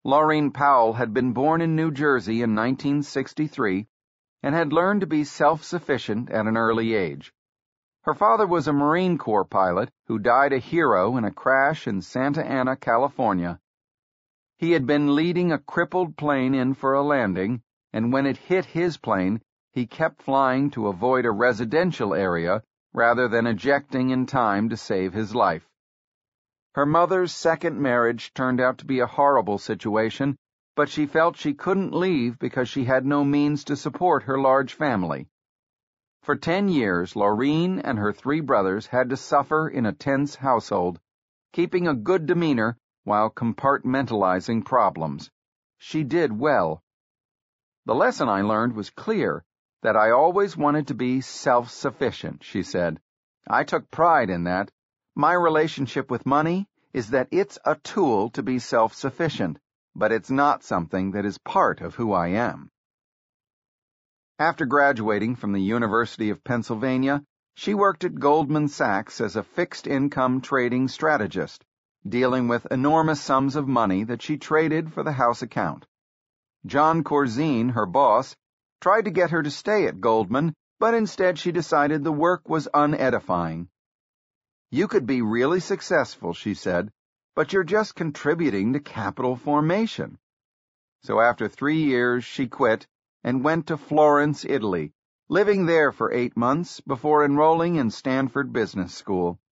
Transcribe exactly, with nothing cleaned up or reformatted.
Laureen Powell had been born in New Jersey in nineteen sixty-three and had learned to be self-sufficient at an early age. Her father was a Marine Corps pilot who died a hero in a crash in Santa Ana, California. He had been leading a crippled plane in for a landing, and when it hit his plane, he kept flying to avoid a residential area rather than ejecting in time to save his life. Her mother's second marriage turned out to be a horrible situation, but she felt she couldn't leave because she had no means to support her large family. For ten years, Laureen and her three brothers had to suffer in a tense household, keeping a good demeanor while compartmentalizing problems. She did well. The lesson I learned was clear, that I always wanted to be self-sufficient, she said. I took pride in that. My relationship with money is that it's a tool to be self-sufficient, but it's not something that is part of who I am. After graduating from the University of Pennsylvania, she worked at Goldman Sachs as a fixed-income trading strategist, dealing with enormous sums of money that she traded for the house account. John Corzine, her boss, tried to get her to stay at Goldman, but instead she decided the work was unedifying. You could be really successful, she said, but you're just contributing to capital formation. So after three years, she quit and went to Florence, Italy, living there for eight months before enrolling in Stanford Business School.